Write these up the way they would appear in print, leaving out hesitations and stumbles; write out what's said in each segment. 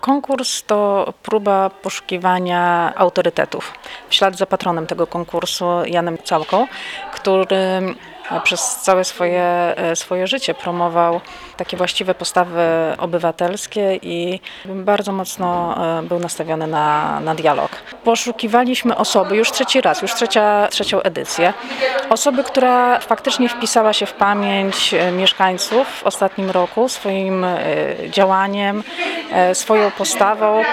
Konkurs to próba poszukiwania autorytetów. W ślad za patronem tego konkursu, Janem Całką, który przez całe swoje życie promował takie właściwe postawy obywatelskie i bardzo mocno był nastawiony na dialog. Poszukiwaliśmy osoby, już trzeci raz, już trzecią edycję, osoby, która faktycznie wpisała się w pamięć mieszkańców w ostatnim roku swoim działaniem, swoją postawą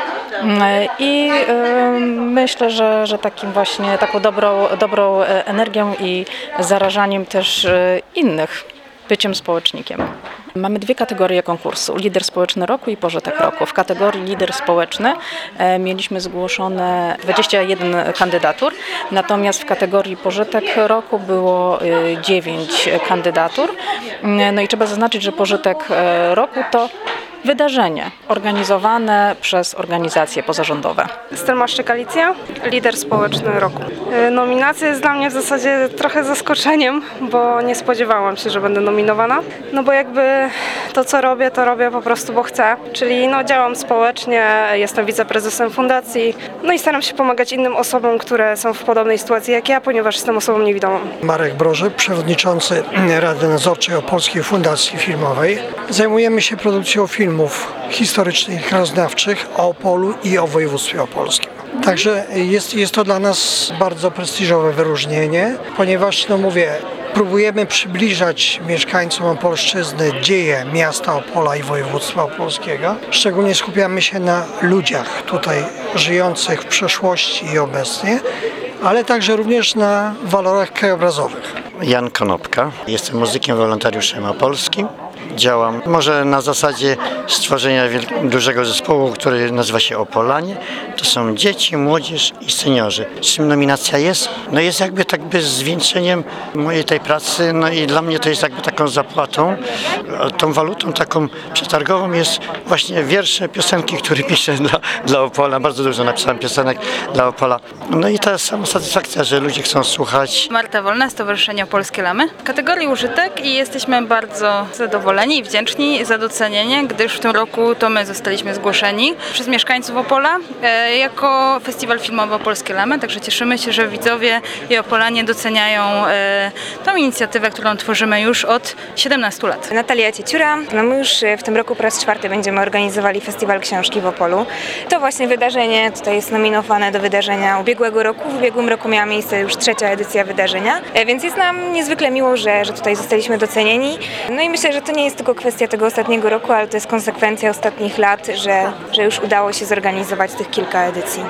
i myślę, że taką dobrą energią i zarażaniem też innych byciem społecznikiem. Mamy dwie kategorie konkursu: lider społeczny roku i pożytek roku. W kategorii lider społeczny mieliśmy zgłoszone 21 kandydatur, natomiast w kategorii pożytek roku było 9 kandydatur. No i trzeba zaznaczyć, że pożytek roku to wydarzenie organizowane przez organizacje pozarządowe. Stelmaszczyk Alicja, lider społeczny roku. Nominacja jest dla mnie w zasadzie trochę zaskoczeniem, bo nie spodziewałam się, że będę nominowana. No bo jakby to, co robię, to robię po prostu, bo chcę. Czyli działam społecznie, jestem wiceprezesem fundacji, no i staram się pomagać innym osobom, które są w podobnej sytuacji jak ja, ponieważ jestem osobą niewidomą. Marek Brożek, przewodniczący Rady Nadzorczej Opolskiej Fundacji Filmowej. Zajmujemy się produkcją filmów historycznych, krajoznawczych o Opolu i o województwie opolskim. Także jest to dla nas bardzo prestiżowe wyróżnienie, ponieważ, próbujemy przybliżać mieszkańcom Opolszczyzny dzieje miasta Opola i województwa opolskiego. Szczególnie skupiamy się na ludziach tutaj żyjących w przeszłości i obecnie, ale także również na walorach krajobrazowych. Jan Konopka, jestem muzykiem wolontariuszem opolskim. Działam może na zasadzie stworzenia dużego zespołu, który nazywa się Opolanie. To są dzieci, młodzież i seniorzy. Czym nominacja jest? No jest jakby zwieńczeniem mojej tej pracy, no i dla mnie to jest jakby taką zapłatą. Tą walutą taką przetargową jest właśnie wiersze, piosenki, które piszę dla Opola. Bardzo dużo napisałem piosenek dla Opola. No i ta sama satysfakcja, że ludzie chcą słuchać. Marta Wolna, Stowarzyszenie Opolskie Lamy. W kategorii użytek i jesteśmy bardzo zadowoleni i wdzięczni za docenienie, gdyż w tym roku to my zostaliśmy zgłoszeni przez mieszkańców Opola jako festiwal filmowy Opolskie Lamy, także cieszymy się, że widzowie i Opolanie doceniają tą inicjatywę, którą tworzymy już od 17 lat. Natalia Cieciura. My już w tym roku po raz czwarty będziemy organizowali Festiwal Książki w Opolu. To właśnie wydarzenie tutaj jest nominowane do wydarzenia ubiegłego roku. W ubiegłym roku miała miejsce już trzecia edycja wydarzenia, więc jest nam niezwykle miło, że tutaj zostaliśmy docenieni. No i myślę, że to nie jest tylko kwestia tego ostatniego roku, ale to jest konsekwencja ostatnich lat, że już udało się zorganizować tych kilka edycji.